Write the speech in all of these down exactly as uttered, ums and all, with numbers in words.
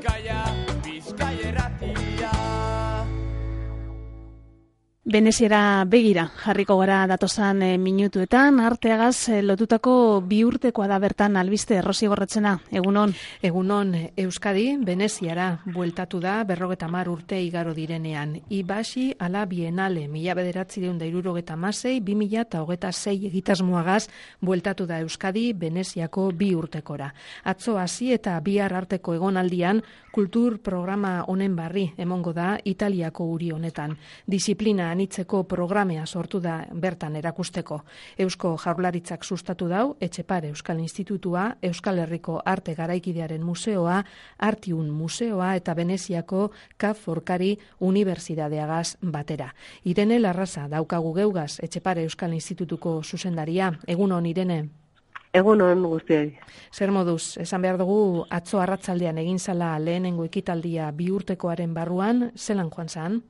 Bizkaia, Bizkaia erratia. Veneziara begira jarriko gara datosan e, minutuetan, arteagaz e, lotutako bi urtekoa da bertan albiste Rosi Gorretzena, egunon. Egunon, Euskadi, Veneziara bueltatu da berrogeta mar urte igaro direnean. Ibasi ala bienale, mila bederatzi deun da irurogeta masei, bi mila eta hogeta sei egitasmoagaz bueltatu da Euskadi Veneziako bi urtekora. Atzo hasi eta bihar arteko egonaldian kultur programa honen barri emongo da Italiako uri honetan. Disiplina anitzeko programea sortu da bertan erakusteko. Eusko Jaurlaritzak sustatu dau, Etxepare Euskal Institutua, Euskal Herriko Arte Garaikidearen Museoa, Artiun Museoa eta Veneziako Ka Forkari Unibertsitateagaz batera. Irene Larraza daukagu geugaz, Etxepare Euskal Institutuko zuzendaria. Egunon, Irene? Egunon guztiei. Zer moduz, esan behar dugu atzo arratzaldean egin zala lehenengo ekitaldia bi urtekoaren barruan, zelan joan zan?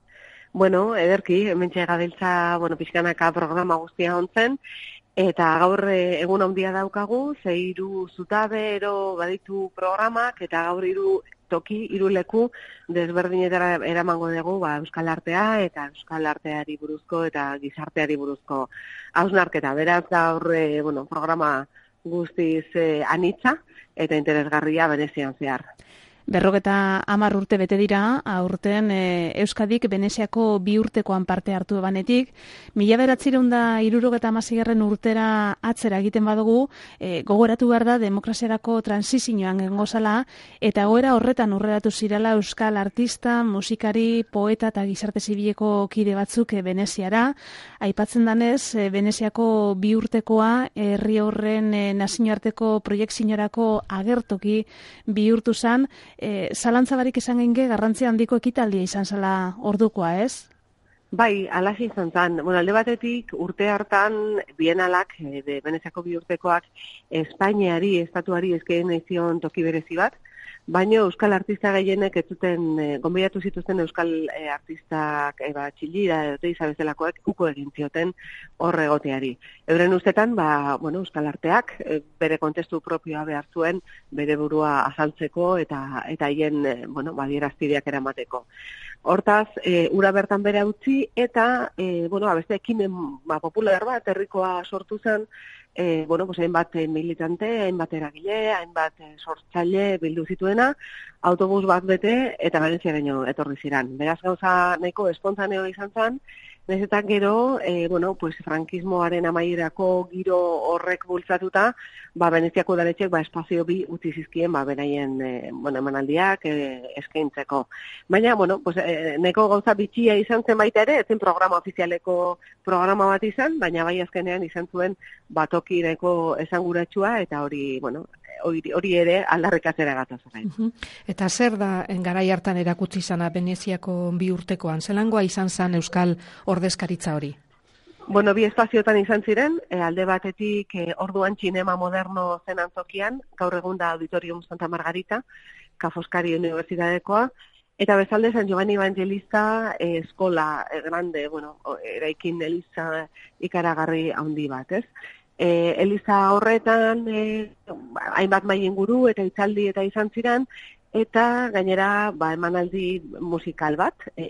Bueno, ederki, hementxe gabiltza, bueno, pixkanaka programa guztia ontzen, eta gaur egun handia daukagu, ze hiru zutabe ero baditu programak, eta gaur hiru toki, hiru leku desberdinetara eramango dugu, ba, Euskal Artea eta Euskal Arteari buruzko eta gizarteari buruzko hausnarketa. Beraz, gaur, e, bueno, programa guztiz e, anitza eta interesgarria Venezian zehar. Berrogeta hamar urte bete dira, aurten e, Euskadik Veneziako bi urtekoan parte hartu ebanetik, mila bederatziehun eta hirurogeta hamaseigarren urtera atzera egiten badugu, e, gogoratu behar da demokraziarako transizioan gengo zala, eta goera horretan urreratu zirala euskal artista, musikari, poeta eta gizarte zibileko kide batzuk e, Veneziara. Aipatzen danez, e, Veneziako bi urtekoa herri horren e, nazioarteko proiekzinorako agertoki bihurtu zan. E, zalantzabarik izan genge garrantzia handiko ekitaldia izan zela ordukoa, ez? Bai, alazi izan zen. Bueno, alde batetik urte hartan bienalak, e, de Veneziako bi urtekoak Espainiari, estatuari eskaini zion toki berezi bat, baina euskal artista gehienek ez zuten e, gonbidatu zituzten euskal e, artistak e, ba, Txillida edo izabezelakoek uko egin zioten horre egoteari. Euren ustetan, ba, bueno, euskal arteak e, bere kontestu propioa behar zuen, bere burua azaltzeko eta eta haien e, bueno, badierazpideak eramateko. Hortaz, e, ura bertan bere utzi eta e, bueno, beste ekimen ba, popular bat herrikoa sortu zen. E, bueno, pues hainbat militante, hainbat eragile, hainbat sortzaile bildu zituena, autobus bat bete eta Veneziaraino etorri ziren. Beraz gauza nahiko espontaneo izan zen, nahiz eta gero, e, bueno, pues frankismoaren amaierako giro horrek bultzatuta, ba Veneziako udaletxek ba espazio bi utzi zizkien ba beraien e, bueno, emanaldiak e, eskaintzeko. Baina, bueno, pues e, nahiko gauza bitxia izan zen baita ere, ez zen programa ofizialeko programa bat izan, baina bai azkenean izan zuen batoki nahiko esanguratsua eta hori, bueno, hori, hori ere aldarrikatzera gatoz. Uh-huh. Eta zer da garai hartan erakutsi zana Veneziako bi urtekoan? Zelangoa izan zen euskal ordezkaritza hori? Bueno, bi espaziotan izan ziren, e, alde batetik e, orduan Zinema Moderno zen antzokian, gaur egun da Auditorium Santa Margarita, Ka Foscari Unibertsitatekoa, eta bezalde San Giovanni Evangelista e, eskola e, grande, bueno, eraikin eliza ikaragarri handi bat, ez? E, eliza horretan e, hainbat mai inguru eta hitzaldi eta izan ziren, eta gainera ba, emanaldi musikal bat, e,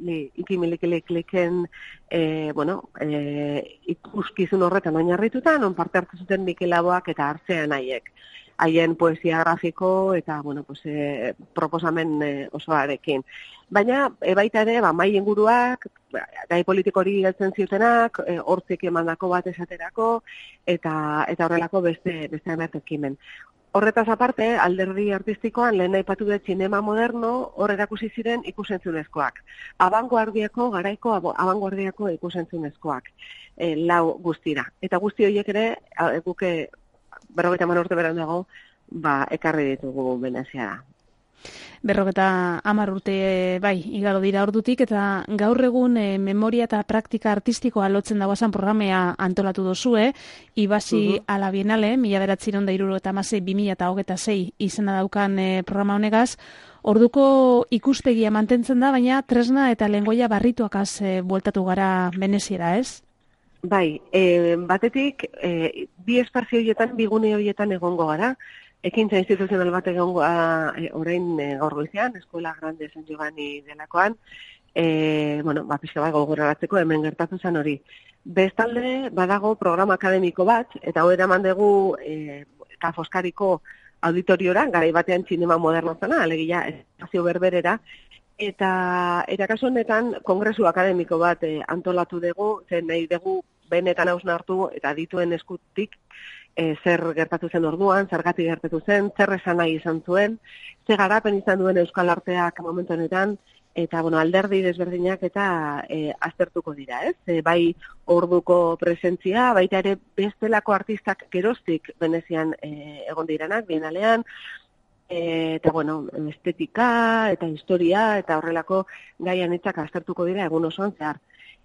ikimilikiliken e, bueno, e, ikuskizun horretan oinarrituta, non parte hartu zuten Mikel Laboak eta Artzean haiek. Haien poesia grafiko eta bueno, pues, e, proposamen e, osoarekin. Baina e, baita ere, ba, mai inguruak, gai politikori heltzen ziotenak, e, hortzik emandako bat esaterako, eta eta horrelako beste beste hainbat ekimen. Horretaz aparte, alderdi artistikoan lehen aipatu dut Zinema Moderno hor erakusi ziren ikusentzunezkoak. Abangoardiako, garaiko abangoardiako ikusentzunezkoak e, lau guztira. Eta guzti horiek ere, guke berrogeita hamar urte berandago, ba, ekarri ditugu Veneziara. Berrogeta hamar urte bai, igaro dira ordutik, eta gaur egun e, memoria eta praktika artistikoa lotzen dagoazan programea antolatu dozue, Ibasi uh-huh. ala Bienale, mila bederatziehun eta hirurogeita hamasei bi mila hogeita sei izena daukan e, programa honegaz, orduko ikuspegia mantentzen da, baina tresna eta lengoia barrituakaz e, bueltatu gara Veneziara, ez? Bai, e, batetik, e, bi espazio horietan, bi gune horietan egongo gara, ekintza instituzional bat egongo e, orain e, gaur goizean, Eskola Grande San Giovanni delakoan, e, bueno, ba, pixka bat gogoraratzeko hemen gertatu zen hori. Bestalde, badago programa akademiko bat, eta hori eraman dugu e, eta Foskariko auditoriora, garai batean zinema moderno zena, alegia espazio berberera, eta eta kasu honetan kongresu akademiko bat e, antolatu dugu, zen nahi dugu benetan hausnartu eta dituen eskutik e, zer gertatu zen orduan, zergatik gertatu zen, zer esan nahi izan zuen, zer garapen izan duen Euskal Arteak momentu honetan, eta bueno, alderdi desberdinak eta e, aztertuko dira, ez? E, bai orduko presentzia, baita ere bestelako artistak geroztik Venezian e, egon diranak, bienalean, e, eta bueno, estetika eta historia eta horrelako gaian itzak aztertuko dira egun osoan zehar.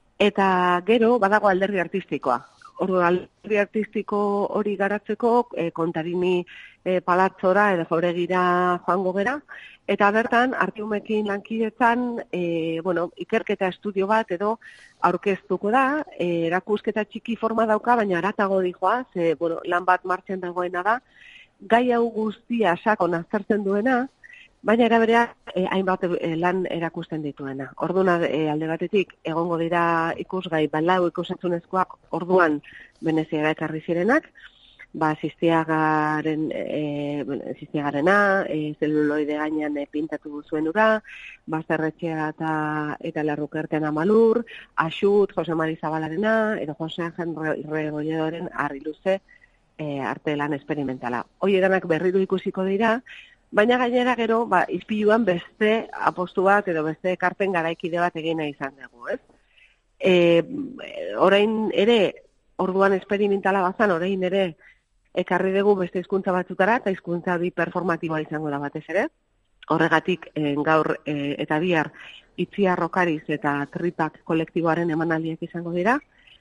Eta gero badago alderdi artistikoa. Ordu alderdi artistiko hori garatzeko e, Kontarini e, palatzora edo Jauregira joango gera, eta bertan artiumekin lankidetzan e, bueno, ikerketa estudio bat edo aurkeztuko da, e, erakusketa txiki forma dauka, baina aratago dijoa, ze bueno, lan bat martxan dagoena da, gai hau guztia sakon aztertzen duena, baina eraberea e, hainbat e, lan erakusten dituena. Orduan e, alde batetik egongo dira ikusgai balau ikusentzunezkoak orduan Veneziara ekarri zirenak, ba Sistiagaren e, Sistiagarena, e, zeluloide gainean e, pintatu zuen ura, Bazterretxea eta eta Larrukerten Amalur, Axut, Jose Mari Zabalarena, edo Jose Angel Rebolledoren Harri Luze e, arte lan esperimentala. Hoi edanak berriro ikusiko dira, baina gainera gero, ba, izpiluan beste apostu bat edo beste ekarpen garaikide bat egina izan dugu, ez? E, orain ere, orduan esperimentala bazan, orain ere, ekarri dugu beste hizkuntza batzutara, eta hizkuntza bi performatiboa izango da batez ere. Horregatik, e, gaur e, eta bihar, Itziar Rokariz eta Tripak kolektiboaren emanaldiak izango dira.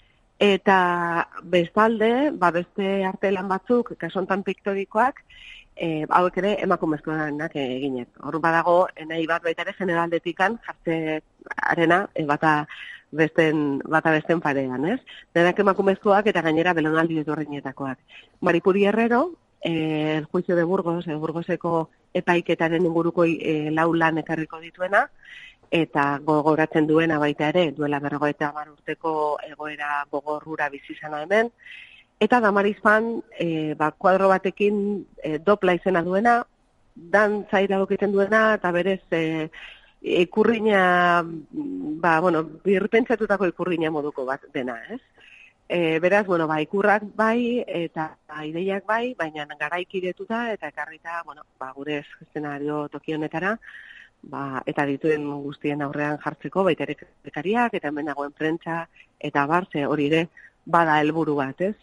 Eta bestalde, ba, beste artelan batzuk, kasontan piktorikoak, E, hauek ere emakumezkoenak eginek. Hor badago, nahi bat baita ere generaldetikan jartzearena e, bata besten, bata besten parean, ez? Denak emakumezkoak eta gainera belonaldi ezberdinetakoak. Maripuri Herrero, e, el juicio de Burgos, e, Burgoseko epaiketaren inguruko e, lau lan ekarriko dituena, eta gogoratzen duena baita ere, duela berrogeita hamar urteko egoera gogorrura bizi izana hemen. Eta Damarizpan, e, ba, kuadro batekin e, dopla izena duena, dan zaira okiten duena, eta berez e, ikurriña, ba, bueno, birpentsatutako ikurriña moduko bat dena, ez? E, beraz, bueno, ba, ikurrak bai, eta ideiak bai, baina garaikidetuta, eta ekarrita, bueno, ba, gure eszenario toki honetara, ba, eta dituen guztien aurrean jartzeko, baita ere kritikariak, eta hemen dagoen prentza, eta barze hori ere, bada helburu bat, ez?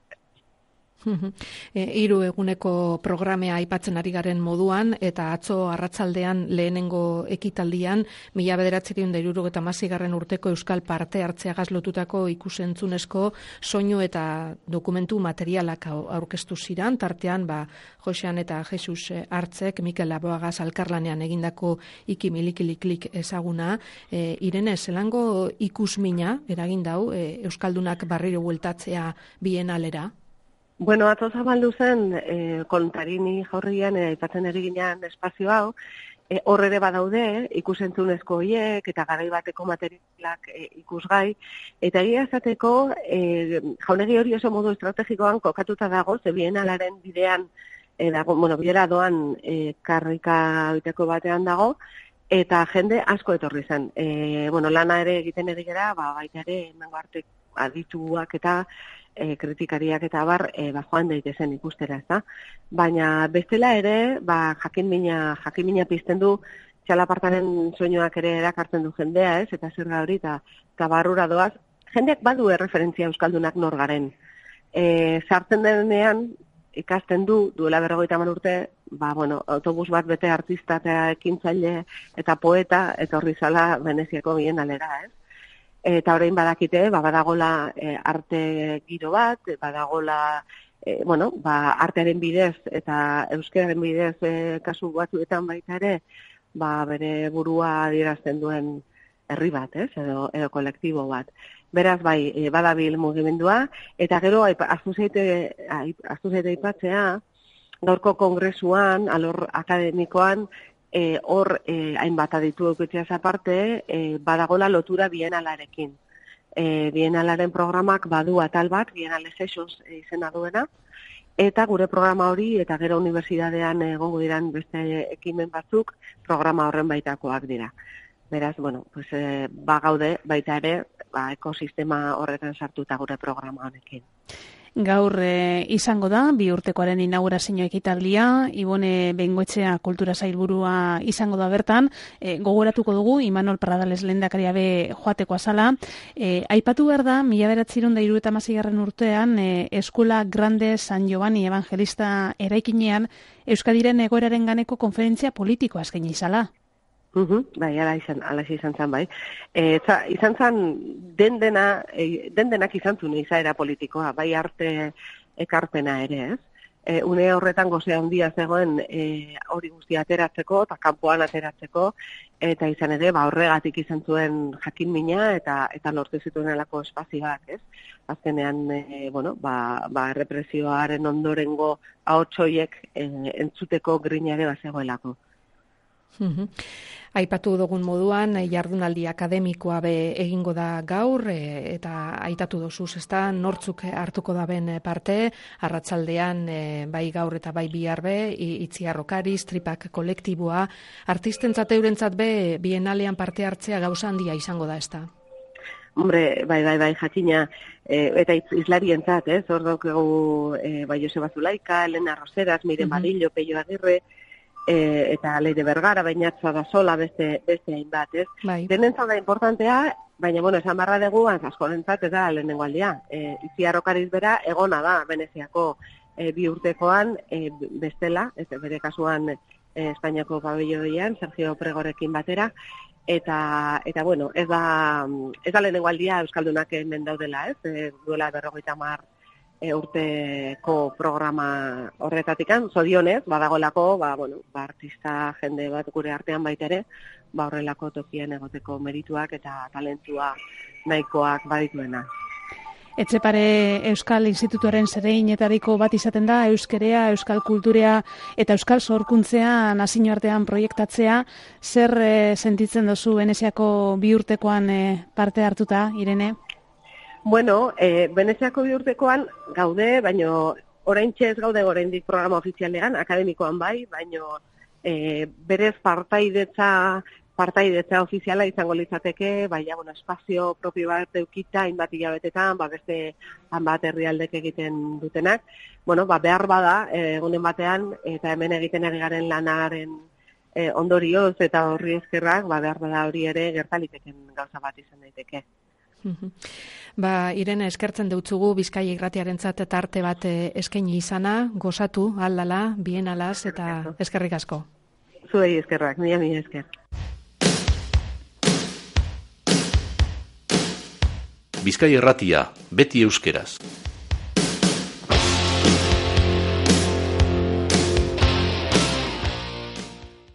E, hiru eguneko programea aipatzen ari garen moduan, eta atzo arratsaldean lehenengo ekitaldian, mila bederatziehun eta hirurogeita hamaseigarren urteko euskal parte hartzeagaz lotutako ikusentzunezko soinu eta dokumentu materialak aurkeztu ziran, tartean, ba, Josean eta Jesus Hartzek, Mikel Laboagaz alkarlanean egindako iki milikiliklik ezaguna, e, Irene, zelango ikusmina eragin dau, e, euskaldunak barriro bueltatzea bienalera? Bueno, atzo zabaldu zen, e, Kontarini jaurrian e, aipatzen eri ginean espazio hau, e, hor ere badaude, ikusentzunezko horiek eta garai bateko materialak e, ikusgai, eta egia esateko e, jaunegi hori oso modu estrategikoan kokatuta dago, ze bienalaren bidean, e, dago, bueno, bidera doan e, karrika biteko batean dago, eta jende asko etorri zen. E, bueno, lana ere egiten eri gera, ba, baita ere, emango arte adituak eta E, kritikariak eta bar, e, ba, joan daitezen ikustera, ez da? Baina bestela ere, ba, jakinmina, jakinmina pizten du, txalapartaren soinuak ere erakartzen du jendea, ez? Eta zer da hori, eta, eta barrura doaz, jendeak badu erreferentzia euskaldunak nor garen. E, sartzen denean, ikasten du, duela berrogeita hamar urte, ba, bueno, autobus bat bete artista eta ekintzaile eta poeta, eta horri zala Veneziako bienalera, ez? Eta orain badakite, ba, badagola e, arte giro bat, badagola, e, bueno, ba, artearen bidez eta euskararen bidez e, kasu batzuetan baita ere, ba, bere burua adierazten duen herri bat, ez, edo, edo kolektibo bat. Beraz, bai, e, badabil mugimendua, eta gero, ahaztu zaite aipatzea, gaurko kongresuan, alor akademikoan, e, hor e, hainbat aditu eukitzeaz aparte, e, badagola lotura bienalarekin. E, bienalaren programak badu atal bat, Bienale Sessions izena duena, eta gure programa hori, eta gero unibertsitatean egongo diran beste ekimen batzuk, programa horren baitakoak dira. Beraz, bueno, pues, e, ba gaude, baita ere, ba, ekosistema horretan sartuta gure programa honekin. Gaur e, izango da, bi urtekoaren inaugurazio ekitaldia, Ibone Bengoetxea kultura sailburua izango da bertan, e, gogoratuko dugu, Imanol Pradales lehendakaria be joateko azala. E, aipatu behar da, mila bederatziehun eta hirurogeita hamaseigarren urtean, e, Eskola Grande San Giovanni Evangelista eraikinean, Euskadiren egoeraren ganeko konferentzia politikoa eskaini izala. Uhum, bai, ala izan, ala izan zan, bai. E, za, izan zan, den, dena, e, den denak izan zuen izaera politikoa, bai arte ekarpena ere, ez? E, une horretan gozea handia zegoen e, hori guztia ateratzeko, eta kanpoan ateratzeko, eta izan ere, ba, horregatik izan zuen jakin mina, eta eta lortu zituen alako espazioak, ez? Azkenean, e, bueno, ba, ba, represioaren ondorengo ahotsoiek e, entzuteko grinare bazegoelako. Uhum. Aipatu dugun moduan, jardunaldi akademikoa be egingo da gaur, e, eta aitatu dozuz, ezta, nortzuk hartuko da ben parte, arratsaldean e, bai gaur eta bai bihar be, Itziar Okariz, Tripak kolektiboa, artistentzat eurentzat be, bienalean parte hartzea gauza handia izango da, ezta? Hombre, bai, bai, bai, jakina, e, eta izlarientzat, ez, hor daukagu e, bai Joseba Zulaika, Elena Roseras, Miren Badillo, Peio Agirre, E, eta Leire Bergara, bainatza da sola beste beste hainbat, ez? Bai. Denentzat da importantea, baina, bueno, esan barra dugu, askorentzat ez da lehenengo aldia. E, Itziar Okariz bera, egona da, Veneziako e, bi urtekoan e, bestela, ez bere kasuan e, Espainiako pabelloian, Sergio Pregorekin batera, eta, eta bueno, ez da, ez da lehenengo aldia Euskaldunak hemen daudela, ez? E, duela berrogeita hamar E, urteko programa horretatikan, zorionez, badagolako, ba, bueno, ba, artista jende bat gure artean baita ere, ba, horrelako tokian egoteko merituak eta talentua nahikoak badituena. Etxepare Euskal Institutuaren zereinetariko bat izaten da, euskerea, euskal kulturea eta euskal sorkuntzea nazioartean proiektatzea. Zer e, sentitzen duzu Veneziako bi urtekoan e, parte hartuta, Irene? Bueno, e, Veneziako bi urtekoan gaude, baino oraintxe ez gaude oraindik programa ofizialean, akademikoan bai, baino e, berez partaidetza, partaidetza ofiziala izango litzateke, baina, bueno, espazio propio bat eukita, hainbat hilabetetan, ba, beste hainbat herrialdek egiten dutenak. Bueno, ba, behar bada, egunen batean, eta hemen egiten ari garen lanaren e, ondorioz eta horri eskerrak, ba, behar bada hori ere gertaliteken gauza bat izan daiteke. Ba, Irene, eskertzen deutzugu Bizkaia Irratiarentzat eta arte bat eskaini izana, gozatu, aldala, bienalaz eta eskerrik asko. Zuei eskerrak, mila mila esker. Bizkaia Irratia, beti euskeraz.